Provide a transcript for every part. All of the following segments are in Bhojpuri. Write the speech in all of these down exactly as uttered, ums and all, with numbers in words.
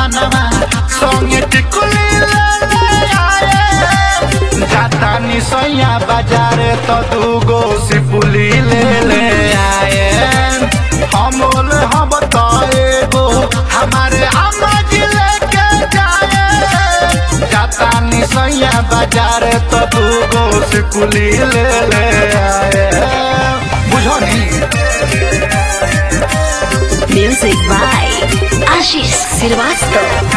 सजनवा संगे टिकुली ले ले आए जाता नी सैया बाजार तो दूगो सिपुली ले ले आए हमोल हम तो एगो हमारे अम्मा जी लेके जाए जाता नी सैया बाजार तो दूगो सिपुली ले ले आए बुझो नहीं। Music by Ashish Srivastava.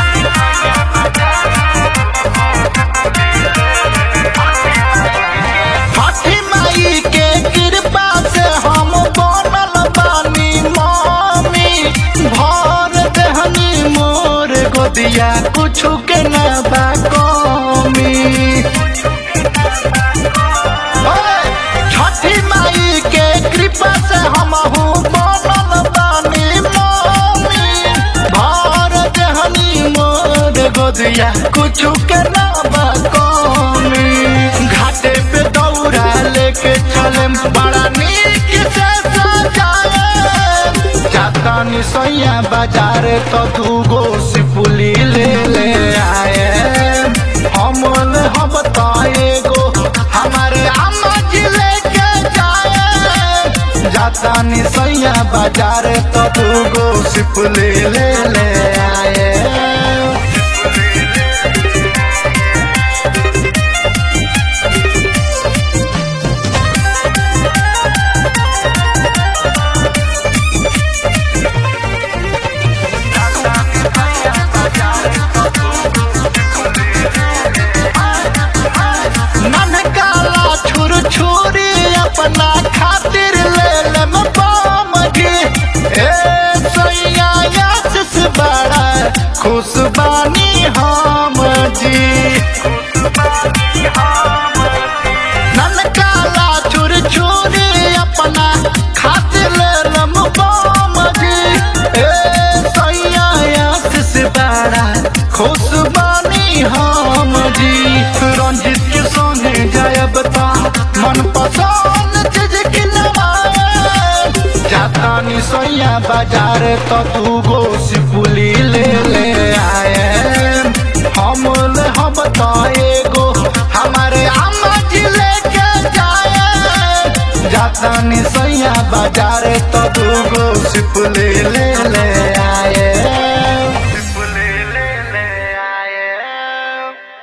छठी माई के कृपा से हम बनल बानी मम्मी भर देहनी मोर गोदिया कुछु के न बा कमी। छठी माई के कृपा से हम बनल बानी मम्मी भर देहनी मोर गोदिया कुछु के न बा कमी। घाटे पे दौड़ा लेके चले बड़ा नीक से सजाए जाता नी सैया बाजार तो दूगो सिपुली ले ले आए हमल हम तो एगो हमारे अम्मा जी लेके जाए जाता नी सैया बाजार तो दूगो सिपुली ले ले आए। छुरी अपना खातिर ले लेम बम जी ए सैया आशीष बड़ा खुश बानी हम जी ननकाला छुरी छुरी अपना खातिर ले लेम बम जी ए सैया आशीष बड़ा खुश बानी हम जी रंजित के संगे जायब ता मन पसंद चीज किनवाए जाता नी सैया बाजार तो दूगो सिपुली ले ले आए हमल हम तो एगो हमारे अम्मा जी लेके जाए जाता नी सैया बाजार तो दूगो सिपुली ले ले आए।